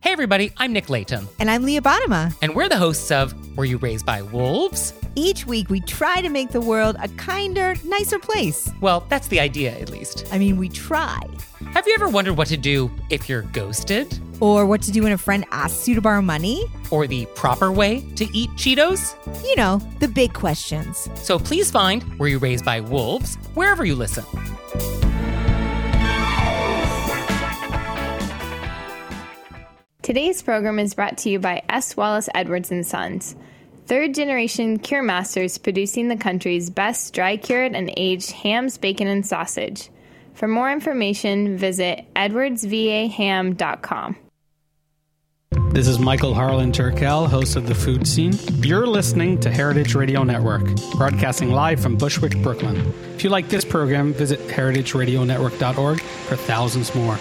Hey everybody, I'm Nick Layton. And I'm Leah Bottima. And we're the hosts of Were You Raised by Wolves? Each week we try to make the world a kinder, nicer place. Well, that's the idea, at least. I mean, we try. Have you ever wondered what to do if you're ghosted? Or what to do when a friend asks you to borrow money? Or the proper way to eat Cheetos? You know, the big questions. So please find Were You Raised by Wolves wherever you listen. Today's program is brought to you by S. Wallace Edwards & Sons, third-generation cure masters producing the country's best dry-cured and aged hams, bacon, and sausage. For more information, visit edwardsvaham.com. This is Michael Harlan Turkel, host of The Food Scene. You're listening to Heritage Radio Network, broadcasting live from Bushwick, Brooklyn. If you like this program, visit heritageradionetwork.org for thousands more.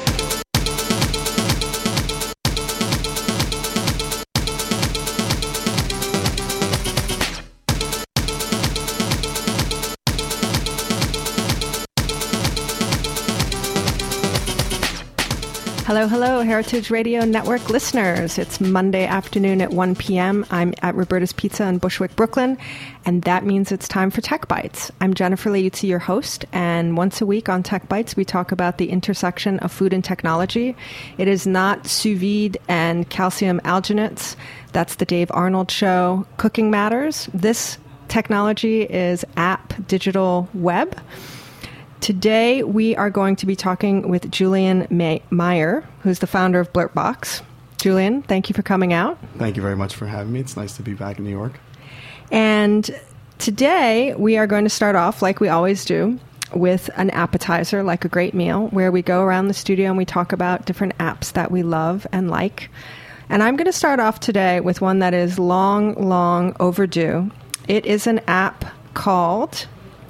Hello, hello, Heritage Radio Network listeners. It's Monday afternoon at 1 p.m. I'm at Roberta's Pizza in Bushwick, Brooklyn, and that means it's time for Tech Bites. I'm Jennifer Leuzzi, your host, and once a week on Tech Bites, we talk about the intersection of food and technology. It is not sous vide and calcium alginates. That's the Dave Arnold Show. Cooking matters. This technology is app, digital, web. Today, we are going to be talking with Julian Meyer, who's the founder of Blurtbox. Julian, thank you for coming out. Thank you very much for having me. It's nice to be back in New York. And today, we are going to start off, like we always do, with an appetizer, like a great meal, where we go around the studio and we talk about different apps that we love and like. And I'm going to start off today with one that is long, long overdue. It is an app called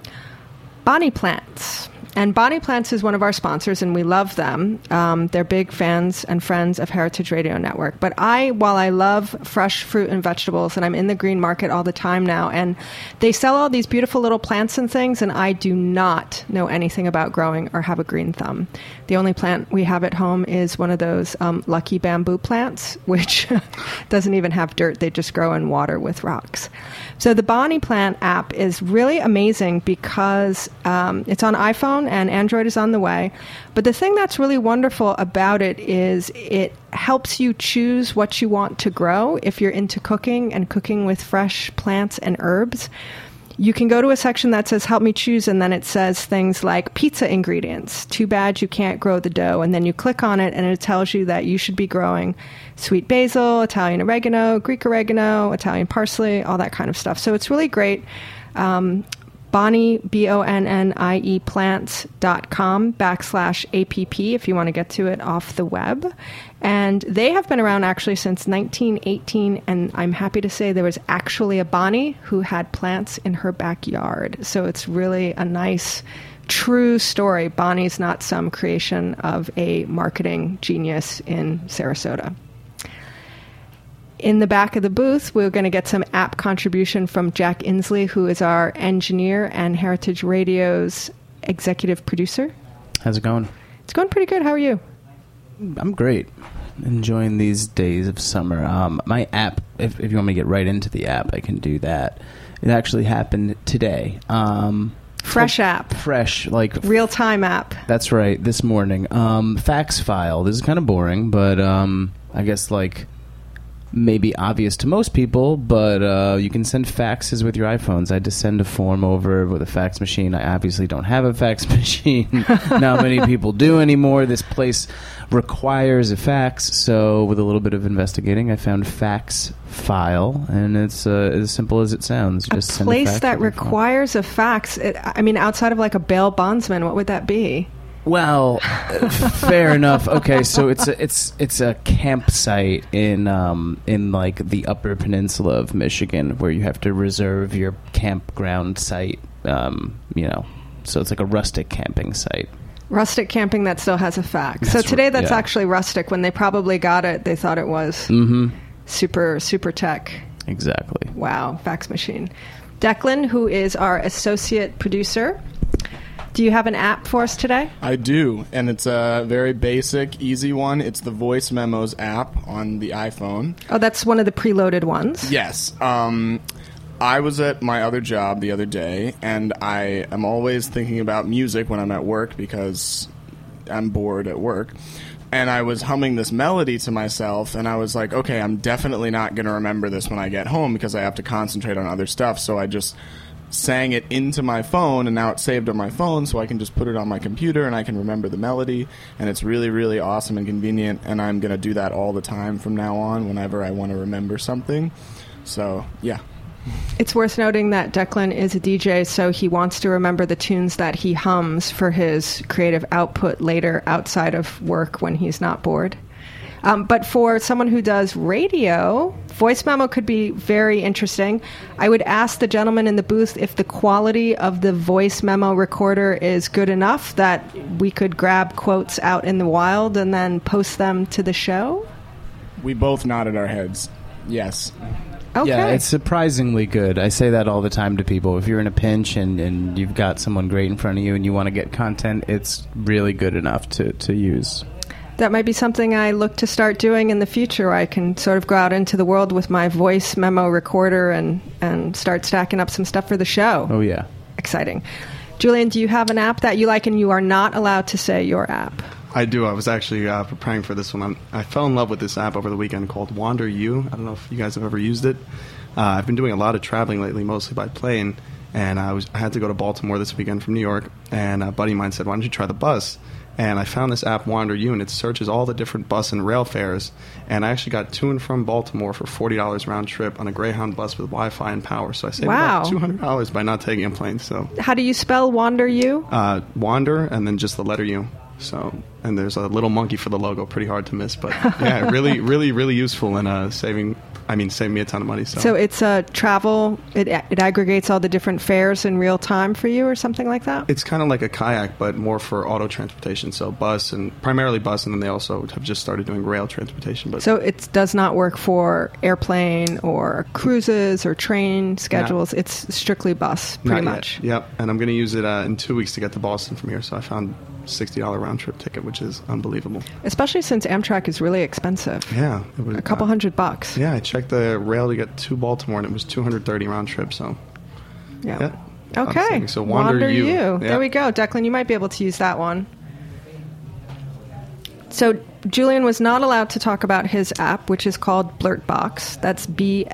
Bonnie Plants. And Bonnie Plants is one of our sponsors, and we love them. They're big fans and friends of Heritage Radio Network. But while I love fresh fruit and vegetables, and I'm in the green market all the time now, and they sell all these beautiful little plants and things, and I do not know anything about growing or have a green thumb. The only plant we have at home is one of those lucky bamboo plants, which doesn't even have dirt. They just grow in water with rocks. So the Bonnie Plant app is really amazing because it's on iPhone and Android is on the way. But the thing that's really wonderful about it is it helps you choose what you want to grow if you're into cooking and cooking with fresh plants and herbs. You can go to a section that says, help me choose, and then it says things like pizza ingredients. Too bad you can't grow the dough. And then you click on it, and it tells you that you should be growing sweet basil, Italian oregano, Greek oregano, Italian parsley, all that kind of stuff. So it's really great. Bonnie, BONNIE plants.com/APP if you want to get to it off the web. And they have been around actually since 1918, and I'm happy to say there was actually a Bonnie who had plants in her backyard. So it's really a nice, true story. Bonnie's not some creation of a marketing genius in Sarasota. In the back of the booth, we're going to get some app contribution from Jack Inslee, who is our engineer and Heritage Radio's executive producer. How's it going? It's going pretty good. How are you? I'm great. Enjoying these days of summer. My app, if you want me to get right into the app, I can do that. It actually happened today. Fresh app. Fresh, like... Real-time app. That's right, this morning. Fax file. This is kind of boring, but I guess, like... maybe obvious to most people, but you can send faxes with your iPhones. I had to send a form over with a fax machine. I obviously don't have a fax machine. Not many people do anymore. This place requires a fax, so with a little bit of investigating, I found fax file, and it's as simple as it sounds. Just send a place that requires a fax. I mean, outside of like a bail bondsman, what would that be? Well, fair enough. Okay, so it's a campsite in like the Upper Peninsula of Michigan where you have to reserve your campground site. So it's like a rustic camping site. Rustic camping that still has a fax. So today that's actually rustic. When they probably got it, they thought it was super, super tech. Exactly. Wow, fax machine. Declan, who is our associate producer, Do you have an app for us today? I do, and it's a very basic, easy one. It's the Voice Memos app on the iPhone. Oh, that's one of the preloaded ones? Yes. I was at my other job the other day, and I am always thinking about music when I'm at work because I'm bored at work. And I was humming this melody to myself, and I was like, okay, I'm definitely not going to remember this when I get home because I have to concentrate on other stuff. So I just sang it into my phone, and now it's saved on my phone, so I can just put it on my computer and I can remember the melody, and it's really, really awesome and convenient, and I'm going to do that all the time from now on whenever I want to remember something. So, yeah. It's worth noting that Declan is a DJ, so he wants to remember the tunes that he hums for his creative output later outside of work when he's not bored. But for someone who does radio, voice memo could be very interesting. I would ask the gentleman in the booth if the quality of the voice memo recorder is good enough that we could grab quotes out in the wild and then post them to the show. We both nodded our heads. Yes. Okay. Yeah, it's surprisingly good. I say that all the time to people. If you're in a pinch and you've got someone great in front of you and you want to get content, it's really good enough to use. That might be something I look to start doing in the future. I can sort of go out into the world with my voice memo recorder and start stacking up some stuff for the show. Oh, yeah. Exciting. Julian, do you have an app that you like and you are not allowed to say your app? I do. I was actually preparing for this one. I fell in love with this app over the weekend called Wander U. I don't know if you guys have ever used it. I've been doing a lot of traveling lately, mostly by plane, and I had to go to Baltimore this weekend from New York, and a buddy of mine said, why don't you try the bus? And I found this app, Wander U, and it searches all the different bus and rail fares, and I actually got to and from Baltimore for $40 round trip on a Greyhound bus with Wi-Fi and power, so I saved about $200 by not taking a plane. So, how do you spell Wander U? Wander, and then just the letter U. So, and there's a little monkey for the logo, pretty hard to miss, but yeah, really, really, really useful in saving me a ton of money. So it's travel, it aggregates all the different fares in real time for you or something like that? It's kind of like a kayak, but more for auto transportation. So primarily bus, and then they also have just started doing rail transportation. But so it does not work for airplane or cruises or train schedules. It's strictly bus, pretty much. Yep, and I'm going to use it in 2 weeks to get to Boston from here. So I found $60 round trip ticket, which is unbelievable. Especially since Amtrak is really expensive. Yeah, it was a couple $100. Yeah, I checked the rail to get to Baltimore, and it was $230 round trip. So, yeah. Okay. So Wander U. Yeah. There we go, Declan. You might be able to use that one. So Julian was not allowed to talk about his app, which is called Blurtbox. That's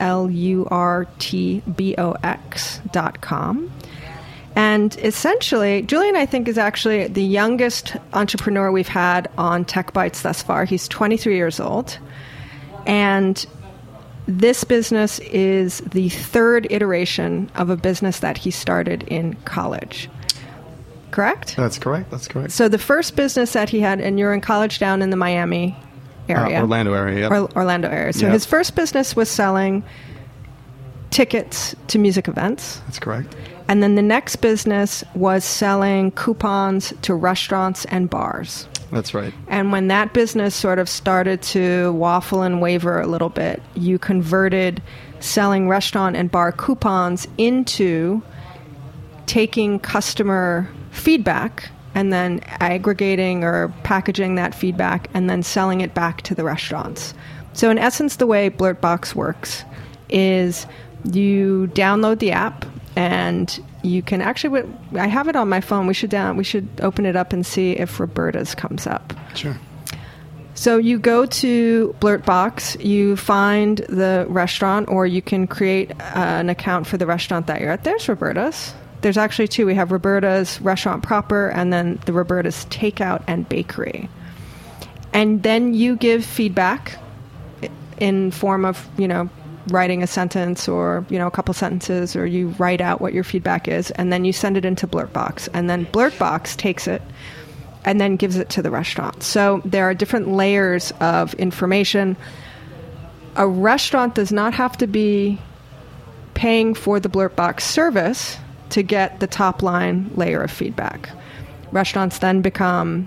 BLURTBOX.com. And essentially, Julian, I think, is actually the youngest entrepreneur we've had on Tech Bites thus far. He's 23 years old. And this business is the third iteration of a business that he started in college. Correct? That's correct. So the first business that he had, and you're in college down in the Miami area. Orlando area, yep. Orlando area. So his first business was selling tickets to music events. That's correct. And then the next business was selling coupons to restaurants and bars. That's right. And when that business sort of started to waffle and waver a little bit, you converted selling restaurant and bar coupons into taking customer feedback and then aggregating or packaging that feedback and then selling it back to the restaurants. So in essence, the way Blurtbox works is you download the app, and you can actually, I have it on my phone. We should open it up and see if Roberta's comes up. Sure. So you go to Blurtbox, you find the restaurant, or you can create an account for the restaurant that you're at. There's Roberta's. There's actually two. We have Roberta's restaurant proper, and then the Roberta's takeout and bakery. And then you give feedback in form of, writing a sentence or, a couple sentences, or you write out what your feedback is, and then you send it into Blurtbox. And then Blurtbox takes it and then gives it to the restaurant. So there are different layers of information. A restaurant does not have to be paying for the Blurtbox service to get the top line layer of feedback. Restaurants then become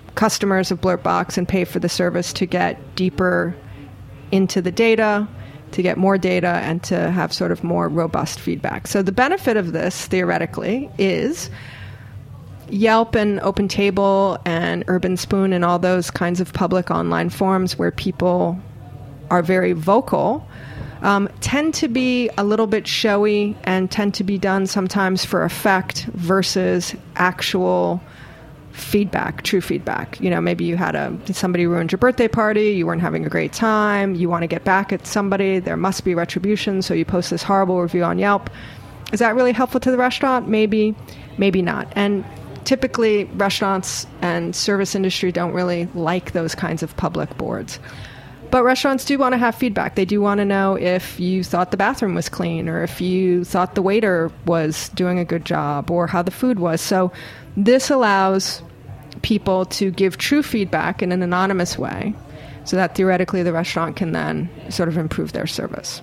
customers of Blurtbox and pay for the service to get deeper into the data, to get more data and to have sort of more robust feedback. So the benefit of this, theoretically, is Yelp and OpenTable and Urban Spoon and all those kinds of public online forums where people are very vocal tend to be a little bit showy and tend to be done sometimes for effect versus actual feedback, true feedback. You know, maybe you had somebody ruined your birthday party, you weren't having a great time, you want to get back at somebody, there must be retribution, so you post this horrible review on Yelp. Is that really helpful to the restaurant? Maybe, maybe not. And typically, restaurants and service industry don't really like those kinds of public boards. But restaurants do want to have feedback. They do want to know if you thought the bathroom was clean or if you thought the waiter was doing a good job or how the food was. So this allows people to give true feedback in an anonymous way so that theoretically the restaurant can then sort of improve their service.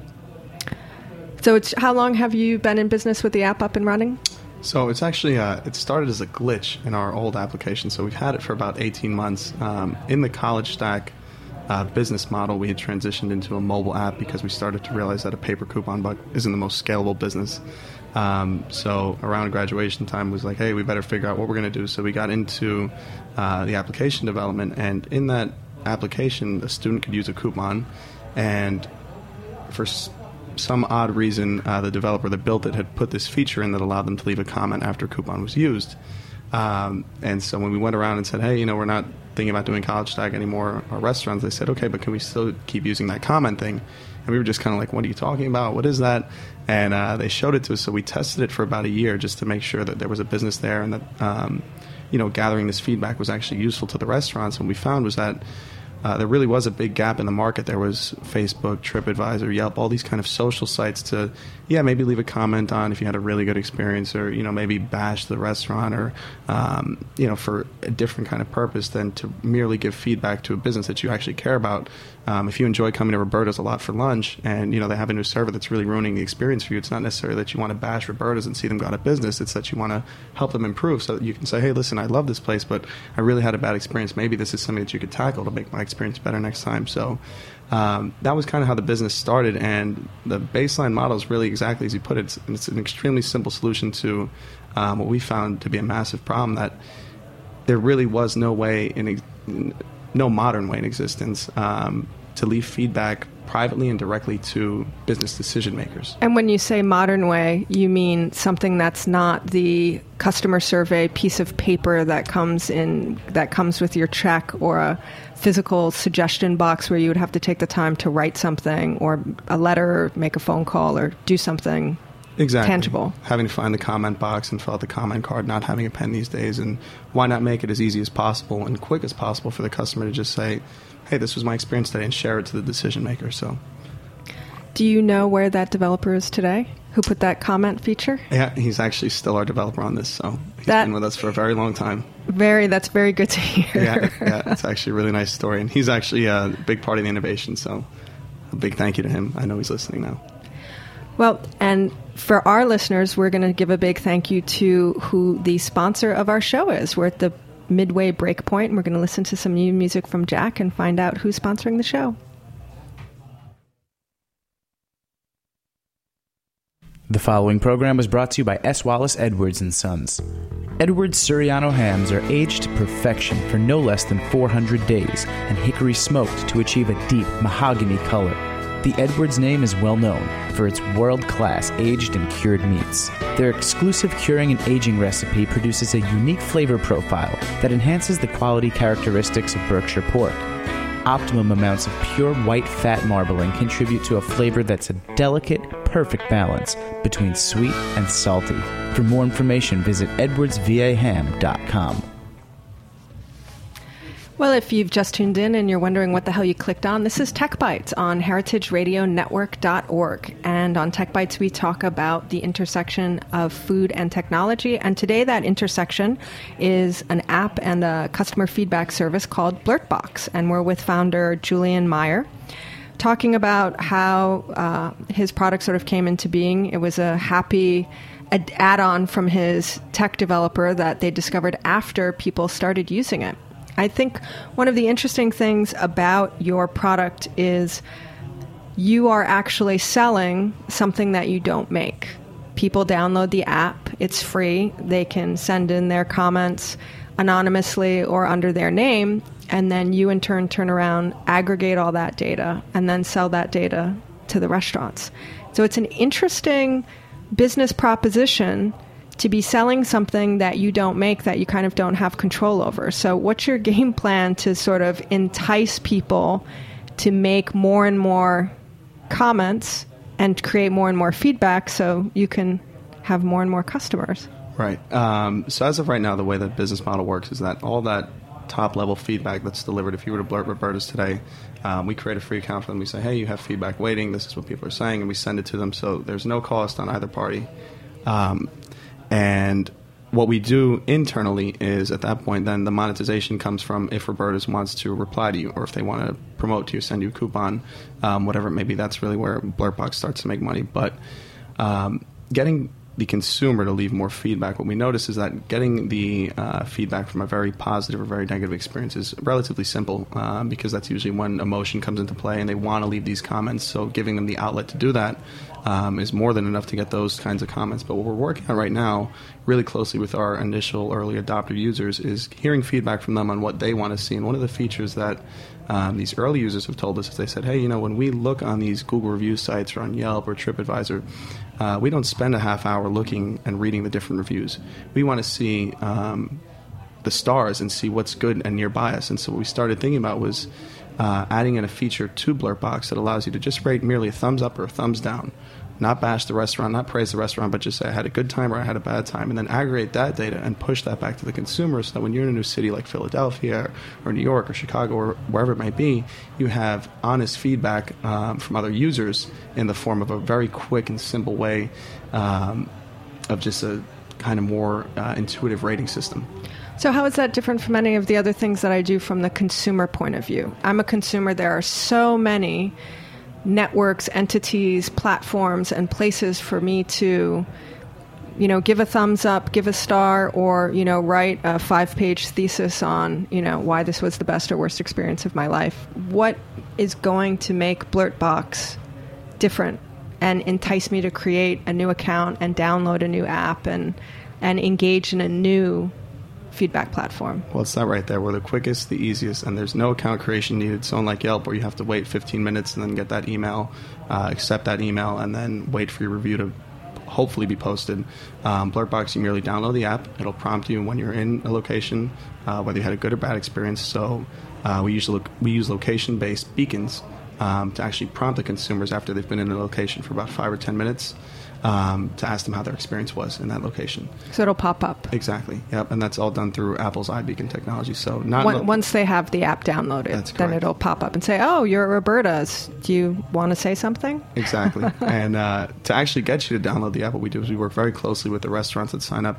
So how long have you been in business with the app up and running? So it's actually, it started as a glitch in our old application. So we've had it for about 18 months. In the College Stack business model, we had transitioned into a mobile app because we started to realize that a paper coupon book isn't the most scalable business. So around graduation time was like, hey, we better figure out what we're going to do. So we got into the application development, and in that application, a student could use a coupon, and for some odd reason, the developer that built it had put this feature in that allowed them to leave a comment after a coupon was used. And so when we went around and said, hey, we're not thinking about doing College Stack anymore, our restaurants, they said, okay, but can we still keep using that comment thing? And we were just kind of like, what are you talking about? What is that? And they showed it to us, so we tested it for about a year just to make sure that there was a business there and that, gathering this feedback was actually useful to the restaurants. And what we found was that there really was a big gap in the market. There was Facebook, TripAdvisor, Yelp, all these kind of social sites to, maybe leave a comment on if you had a really good experience, or, maybe bash the restaurant, or, for a different kind of purpose than to merely give feedback to a business that you actually care about. If you enjoy coming to Roberta's a lot for lunch and, they have a new server that's really ruining the experience for you, it's not necessarily that you want to bash Roberta's and see them go out of business. It's that you want to help them improve so that you can say, hey, listen, I love this place, but I really had a bad experience. Maybe this is something that you could tackle to make my experience better next time. So that was kind of how the business started, and the baseline model is really exactly as you put it. It's an extremely simple solution to what we found to be a massive problem, that there really was no modern way in existence to leave feedback privately and directly to business decision makers. And when you say modern way, you mean something that's not the customer survey piece of paper that comes with your check, or a physical suggestion box where you would have to take the time to write something, or a letter, or make a phone call, or do something tangible. Having to find the comment box and fill out the comment card, not having a pen these days, and why not make it as easy as possible and quick as possible for the customer to just say, hey, this was my experience today, and share it to the decision maker. So, do you know where that developer is today? Who put that comment feature? Yeah, he's actually still our developer on this, so he's been with us for a very long time. That's very good to hear. Yeah, it's actually a really nice story, and he's actually a big part of the innovation, so a big thank you to him. I know he's listening now. Well, and for our listeners, we're going to give a big thank you to who the sponsor of our show is. We're at the midway break point, and we're going to listen to some new music from Jack and find out who's sponsoring the show. The following program was brought to you by S. Wallace Edwards & Sons. Edwards Suriano hams are aged to perfection for no less than 400 days and hickory smoked to achieve a deep mahogany color. The Edwards name is well known for its world-class aged and cured meats. Their exclusive curing and aging recipe produces a unique flavor profile that enhances the quality characteristics of Berkshire pork. Optimum amounts of pure white fat marbling contribute to a flavor that's a delicate, perfect balance between sweet and salty. For more information, visit edwardsvaham.com. Well, if you've just tuned in and you're wondering what the hell you clicked on, this is Tech Bites on heritageradionetwork.org. And on Tech Bites, we talk about the intersection of food and technology. And today, that intersection is an app and a customer feedback service called Blurtbox. And we're with founder Julian Meyer, talking about how his product sort of came into being. It was a happy add-on from his tech developer that they discovered after people started using it. I think one of the interesting things about your product is you are actually selling something that you don't make. People download the app. It's free. They can send in their comments anonymously or under their name, and then you in turn turn around, aggregate all that data, and then sell that data to the restaurants. So it's an interesting business proposition to be selling something that you don't make, that you kind of don't have control over. So what's your game plan to sort of entice people to make more and more comments and create more and more feedback so you can have more and more customers? Right. So as of right now, the way the business model works is that all that top-level feedback that's delivered, if you were to blurt Roberta's today, we create a free account for them. We say, hey, you have feedback waiting. This is what people are saying, and we send it to them. So there's no cost on either party. And what we do internally is, at that point, then the monetization comes from if Roberta's wants to reply to you, or if they want to promote to you, send you a coupon, whatever it may be. That's really where Blurtbox starts to make money. But getting the consumer to leave more feedback, what we notice is that getting the feedback from a very positive or very negative experience is relatively simple, because that's usually when emotion comes into play and they want to leave these comments. So giving them the outlet to do that is more than enough to get those kinds of comments. But what we're working on right now, really closely with our initial early adopter users, is hearing feedback from them on what they want to see. And one of the features that these early users have told us is they said, hey, when we look on these Google review sites or on Yelp or TripAdvisor, we don't spend a half hour looking and reading the different reviews. We want to see the stars and see what's good and nearby us. And so what we started thinking about was adding in a feature to Blurtbox that allows you to just rate merely a thumbs up or a thumbs down. Not bash the restaurant, not praise the restaurant, but just say I had a good time or I had a bad time, and then aggregate that data and push that back to the consumer so that when you're in a new city like Philadelphia or New York or Chicago or wherever it might be, you have honest feedback from other users in the form of a very quick and simple way of just a kind of more intuitive rating system. So how is that different from any of the other things that I do from the consumer point of view? I'm a consumer. There are so many networks, entities, platforms, and places for me to, give a thumbs up, give a star, or, write a 5-page thesis on, why this was the best or worst experience of my life. What is going to make Blurtbox different and entice me to create a new account and download a new app and engage in a new feedback platform? Well, it's that right there. We're the quickest, the easiest, and there's no account creation needed. So unlike Yelp, where you have to wait 15 minutes and then get that email, accept that email, and then wait for your review to hopefully be posted. Blurtbox, you merely download the app. It'll prompt you when you're in a location, whether you had a good or bad experience. So we use location-based beacons to actually prompt the consumers after they've been in a location for about 5 or 10 minutes. To ask them how their experience was in that location. So it'll pop up. Exactly. Yep. And that's all done through Apple's iBeacon technology. So once they have the app downloaded, then it'll pop up and say, "Oh, you're at Roberta's. Do you want to say something?" Exactly. And to actually get you to download the app, what we do is we work very closely with the restaurants that sign up.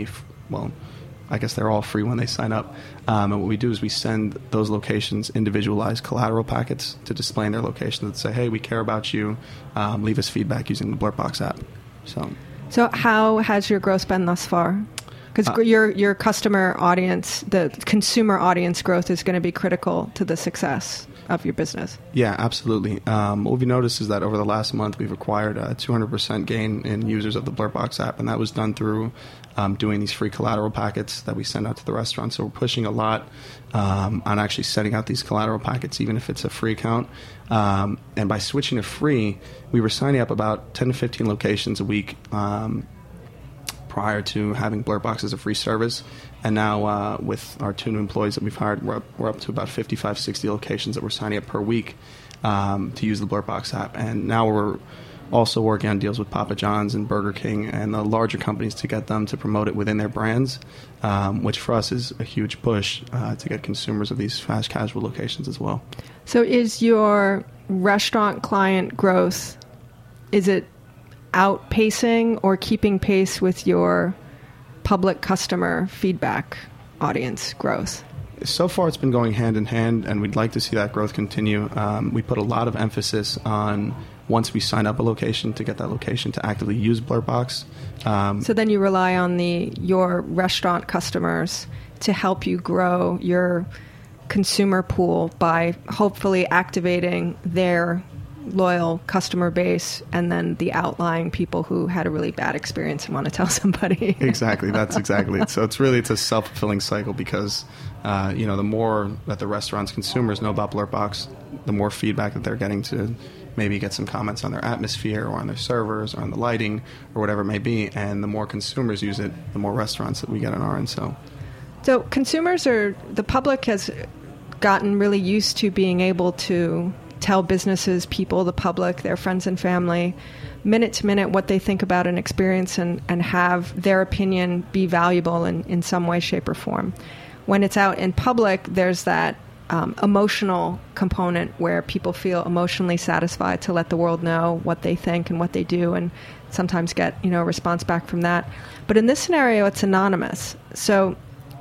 I guess they're all free when they sign up. And what we do is we send those locations individualized collateral packets to display in their location that say, hey, we care about you. Leave us feedback using the Blurtbox app. So how has your growth been thus far? Because your customer audience, the consumer audience growth is going to be critical to the success of your business. Yeah, absolutely. What we've noticed is that over the last month, we've acquired a 200% gain in users of the Blurtbox app, and that was done through doing these free collateral packets that we send out to the restaurants. So we're pushing a lot on actually setting out these collateral packets, even if it's a free account. And by switching to free, we were signing up about 10 to 15 locations a week prior to having Blurtbox as a free service. And now with our 2 new employees that we've hired, we're up to about 55, 60 locations that we're signing up per week to use the Blurtbox app. And now we're also working on deals with Papa John's and Burger King and the larger companies to get them to promote it within their brands, which for us is a huge push to get consumers of these fast casual locations as well. So is your restaurant client growth, is it outpacing or keeping pace with your public customer feedback audience growth? So far, it's been going hand in hand, and we'd like to see that growth continue. We put a lot of emphasis on once we sign up a location to get that location to actively use Blurtbox. So then you rely on your restaurant customers to help you grow your consumer pool by hopefully activating their loyal customer base, and then the outlying people who had a really bad experience and want to tell somebody. Exactly. That's exactly it. So it's a self-fulfilling cycle because, the more that the restaurant's consumers know about Blurtbox, the more feedback that they're getting to maybe get some comments on their atmosphere or on their servers or on the lighting or whatever it may be. And the more consumers use it, the more restaurants that we get on our end. So the public has gotten really used to being able to tell businesses, people, the public, their friends and family, minute to minute what they think about an experience and have their opinion be valuable in some way, shape, or form. When it's out in public, there's that emotional component where people feel emotionally satisfied to let the world know what they think and what they do, and sometimes get a response back from that. But in this scenario, it's anonymous. So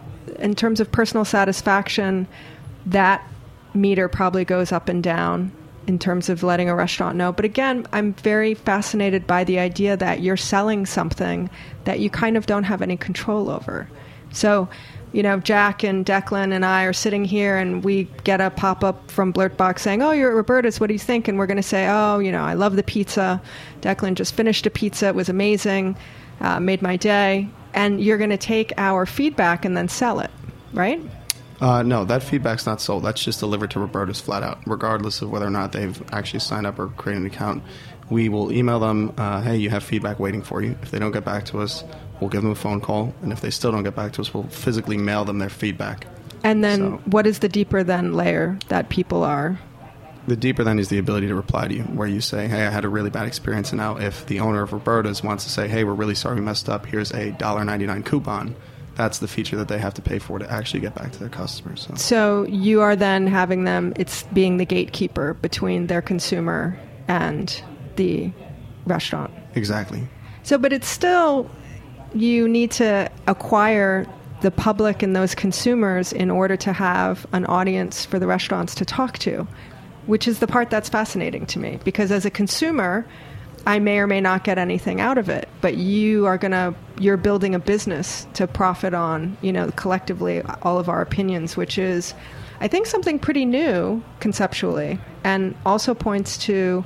in terms of personal satisfaction, that meter probably goes up and down in terms of letting a restaurant know. But again, I'm very fascinated by the idea that you're selling something that you kind of don't have any control over. So, Jack and Declan and I are sitting here and we get a pop-up from Blurtbox saying, "Oh, you're at Roberta's, what do you think?" And we're going to say, "Oh, I love the pizza. Declan just finished a pizza. It was amazing. Made my day." And you're going to take our feedback and then sell it, right? No, that feedback's not sold. That's just delivered to Roberta's flat out, regardless of whether or not they've actually signed up or created an account. We will email them, hey, you have feedback waiting for you. If they don't get back to us, we'll give them a phone call. And if they still don't get back to us, we'll physically mail them their feedback. And then what is the deeper than layer that people are? The deeper then is the ability to reply to you, where you say, hey, I had a really bad experience. And now if the owner of Roberta's wants to say, hey, we're really sorry we messed up, here's a $1.99 coupon, that's the feature that they have to pay for to actually get back to their customers. So you are then having them, it's being the gatekeeper between their consumer and the restaurant. Exactly. So, but it's still, you need to acquire the public and those consumers in order to have an audience for the restaurants to talk to, which is the part that's fascinating to me. Because as a consumer, I may or may not get anything out of it, but you're building a business to profit on, collectively all of our opinions, which is, I think, something pretty new conceptually, and also points to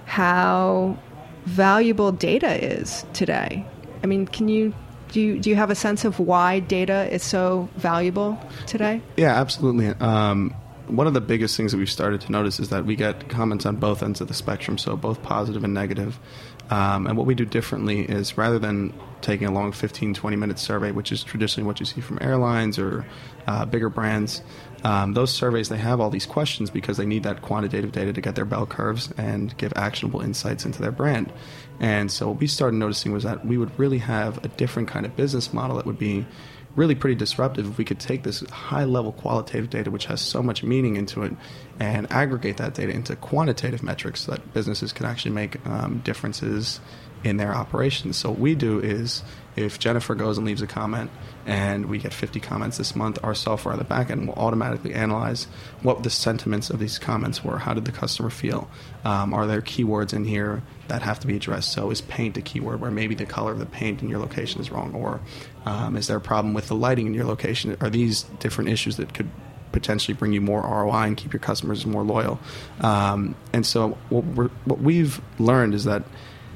how valuable data is today. I mean, do you have a sense of why data is so valuable today? Yeah, absolutely. One of the biggest things that we've started to notice is that we get comments on both ends of the spectrum, so both positive and negative. And what we do differently is, rather than taking a long 15, 20-minute survey, which is traditionally what you see from airlines or bigger brands, those surveys, they have all these questions because they need that quantitative data to get their bell curves and give actionable insights into their brand. And so what we started noticing was that we would really have a different kind of business model that would be really pretty disruptive if we could take this high-level qualitative data, which has so much meaning into it, and aggregate that data into quantitative metrics so that businesses can actually make differences in their operations. So what we do is, if Jennifer goes and leaves a comment and we get 50 comments this month, our software on the back end will automatically analyze what the sentiments of these comments were. How did the customer feel? Are there keywords in here that have to be addressed? So is paint a keyword where maybe the color of the paint in your location is wrong? Or is there a problem with the lighting in your location? Are these different issues that could potentially bring you more ROI and keep your customers more loyal? And so what we've learned is that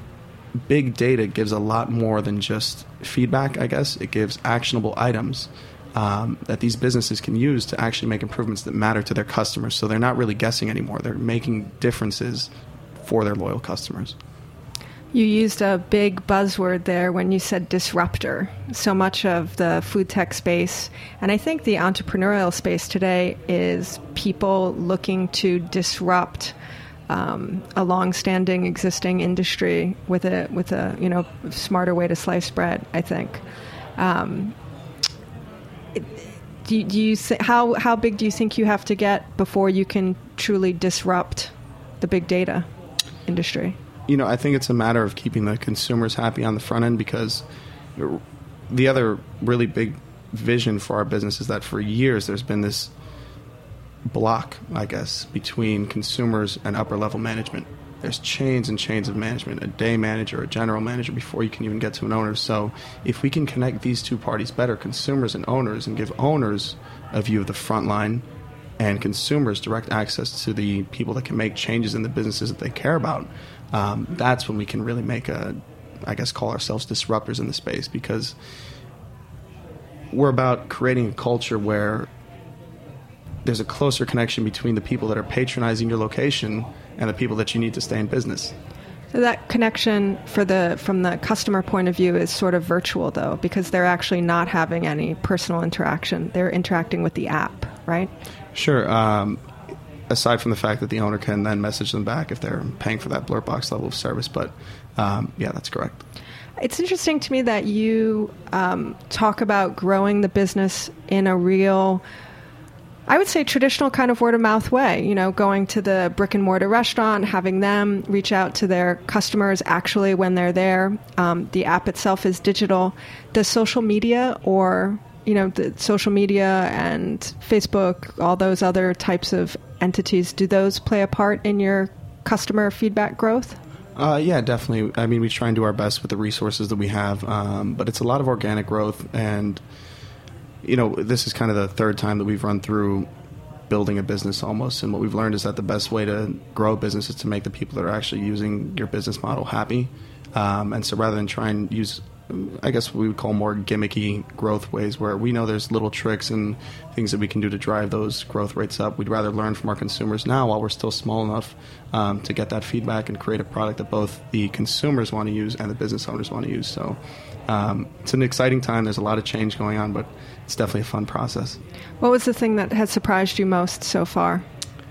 big data gives a lot more than just feedback, I guess. It gives actionable items that these businesses can use to actually make improvements that matter to their customers. So they're not really guessing anymore. They're making differences for their loyal customers. You used a big buzzword there when you said disruptor. So much of the food tech space, and I think the entrepreneurial space today, is people looking to disrupt a long-standing existing industry with a smarter way to slice bread, I think. How big do you think you have to get before you can truly disrupt the big data industry? I think it's a matter of keeping the consumers happy on the front end, because the other really big vision for our business is that for years there's been this block, I guess, between consumers and upper-level management. There's chains and chains of management, a day manager, a general manager, before you can even get to an owner. So if we can connect these two parties better, consumers and owners, and give owners a view of the front line and consumers direct access to the people that can make changes in the businesses that they care about, that's when we can really make call ourselves disruptors in the space, because we're about creating a culture where there's a closer connection between the people that are patronizing your location and the people that you need to stay in business. So that connection from the customer point of view is sort of virtual, though, because they're actually not having any personal interaction. They're interacting with the app, right? Sure. Aside from the fact that the owner can then message them back if they're paying for that Blurt Box level of service. But yeah, that's correct. It's interesting to me that you talk about growing the business in a real, I would say, traditional kind of word-of-mouth way, going to the brick-and-mortar restaurant, having them reach out to their customers actually when they're there. The app itself is digital. Does social media the social media and Facebook, all those other types of entities, do those play a part in your customer feedback growth? Yeah, definitely. I mean, we try and do our best with the resources that we have, but it's a lot of organic growth, and this is kind of the third time that we've run through building a business almost, and what we've learned is that the best way to grow a business is to make the people that are actually using your business model happy. And so rather than try and use, I guess what we would call more gimmicky growth ways where we know there's little tricks and things that we can do to drive those growth rates up, we'd rather learn from our consumers now while we're still small enough to get that feedback and create a product that both the consumers want to use and the business owners want to use. So it's an exciting time. There's a lot of change going on, but it's definitely a fun process. What was the thing that has surprised you most so far?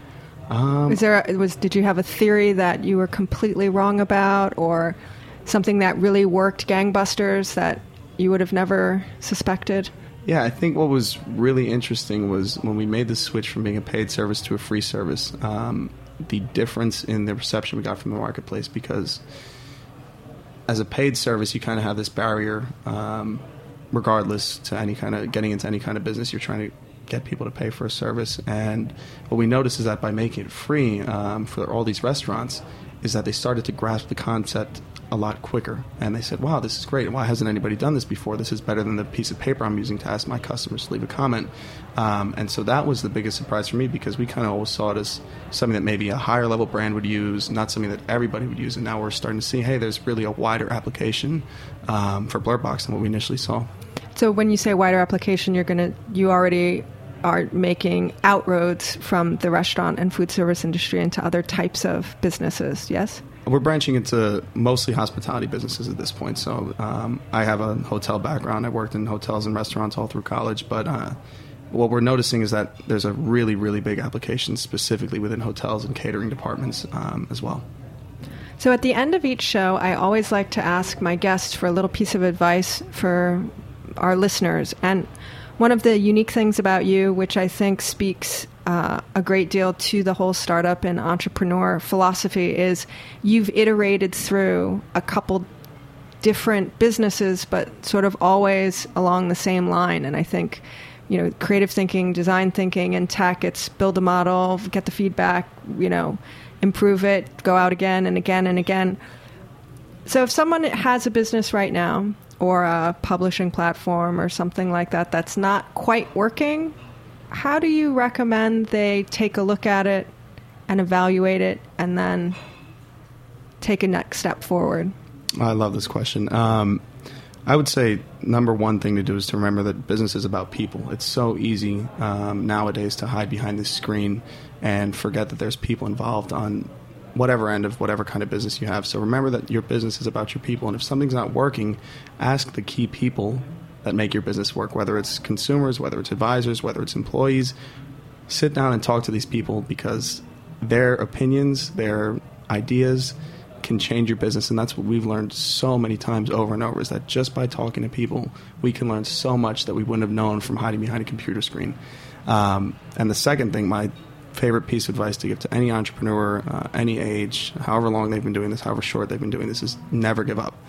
Did you have a theory that you were completely wrong about, or something that really worked gangbusters that you would have never suspected? Yeah, I think what was really interesting was when we made the switch from being a paid service to a free service, the difference in the reception we got from the marketplace, because as a paid service, you kind of have this barrier, regardless to any kind of getting into any kind of business. You're trying to get people to pay for a service, and what we noticed is that by making it free for all these restaurants, is that they started to grasp the concept a lot quicker, and they said, wow, this is great. Why hasn't anybody done this before? This is better than the piece of paper I'm using to ask my customers to leave a comment. And so that was the biggest surprise for me, because we kind of always saw it as something that maybe a higher level brand would use, not something that everybody would use. And now we're starting to see, hey, there's really a wider application for Blurt Box than what we initially saw. So when you say wider application, you already are making outroads from the restaurant and food service industry into other types of businesses, yes? We're branching into mostly hospitality businesses at this point. So I have a hotel background. I worked in hotels and restaurants all through college. But what we're noticing is that there's a really, really big application specifically within hotels and catering departments as well. So at the end of each show, I always like to ask my guests for a little piece of advice for our listeners. And one of the unique things about you, which I think speaks a great deal to the whole startup and entrepreneur philosophy, is you've iterated through a couple different businesses, but sort of always along the same line. And I think, creative thinking, design thinking, and tech, it's build a model, get the feedback, improve it, go out again and again and again. So if someone has a business right now, or a publishing platform or something like that that's not quite working, how do you recommend they take a look at it and evaluate it and then take a next step forward? I love this question. I would say number one thing to do is to remember that business is about people. It's so easy nowadays to hide behind this screen and forget that there's people involved on whatever end of whatever kind of business you have. So remember that your business is about your people, and if something's not working, ask the key people that make your business work, whether it's consumers, whether it's advisors, whether it's employees. Sit down and talk to these people, because their opinions, their ideas can change your business. And that's what we've learned so many times over and over, is that just by talking to people, we can learn so much that we wouldn't have known from hiding behind a computer screen. And the second thing, my favorite piece of advice to give to any entrepreneur, any age, however long they've been doing this, however short they've been doing this, is never give up.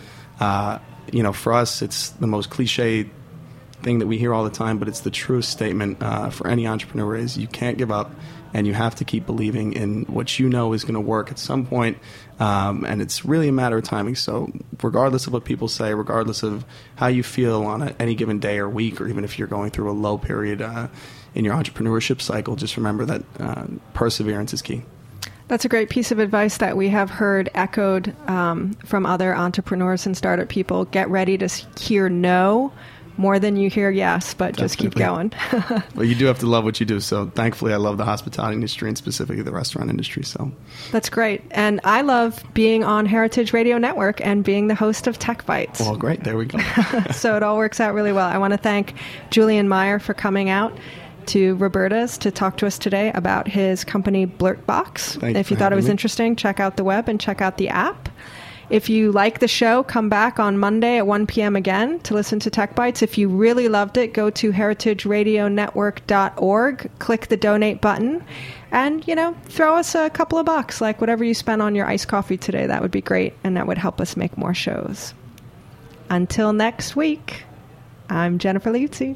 For us, it's the most cliche thing that we hear all the time, but it's the truest statement for any entrepreneur, is you can't give up. and you have to keep believing in what you know is going to work at some point, and it's really a matter of timing. So regardless of what people say, regardless of how you feel on any given day or week, or even if you're going through a low period in your entrepreneurship cycle, just remember that perseverance is key. That's a great piece of advice that we have heard echoed from other entrepreneurs and startup people. Get ready to hear no more than you hear yes, but just keep going. Well, you do have to love what you do. So thankfully, I love the hospitality industry and specifically the restaurant industry. So that's great. And I love being on Heritage Radio Network and being the host of Tech Bites. Well, great. There we go. So it all works out really well. I want to thank Julian Meyer for coming out to Roberta's to talk to us today about his company Blurtbox. If you thought it was interesting, check out the web and check out the app. If you like the show, come back on Monday at 1 p.m. again to listen to Tech Bites. If you really loved it, go to heritageradionetwork.org, click the donate button, and, throw us a couple of bucks, like whatever you spent on your iced coffee today. That would be great, and that would help us make more shows. Until next week, I'm Jennifer Liuzzi.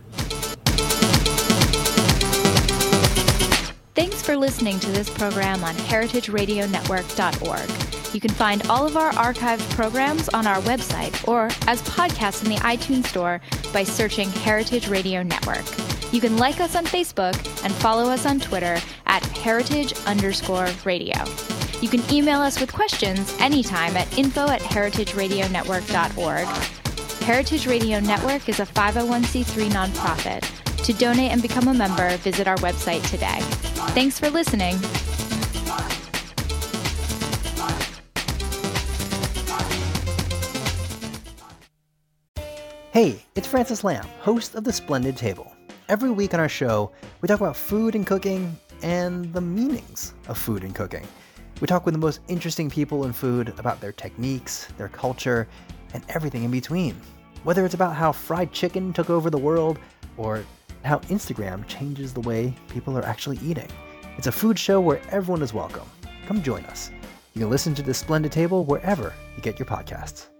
Thanks for listening to this program on heritageradionetwork.org. You can find all of our archived programs on our website or as podcasts in the iTunes Store by searching Heritage Radio Network. You can like us on Facebook and follow us on Twitter at heritage_radio. You can email us with questions anytime at info@heritageradionetwork.org. Heritage Radio Network is a 501c3 nonprofit. To donate and become a member, visit our website today. Thanks for listening. Hey, it's Francis Lamb, host of The Splendid Table. Every week on our show, we talk about food and cooking and the meanings of food and cooking. We talk with the most interesting people in food about their techniques, their culture, and everything in between. Whether it's about how fried chicken took over the world or how Instagram changes the way people are actually eating. It's a food show where everyone is welcome. Come join us. You can listen to The Splendid Table wherever you get your podcasts.